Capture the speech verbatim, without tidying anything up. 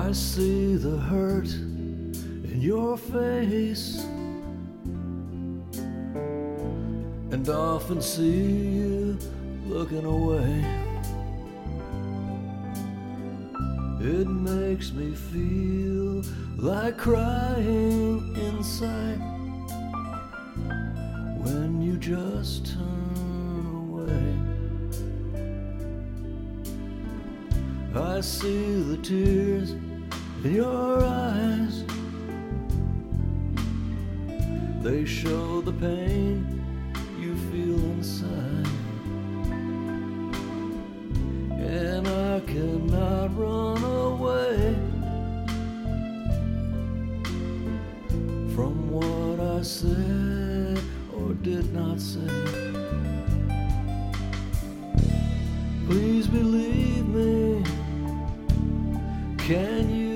I see the hurt in your face, and often see you looking away. It makes me feel like crying inside when you just turn away. I see the tears in your eyes, they show the pain you feel inside. And I cannot run away from what I said or did not say. Please believe me, can you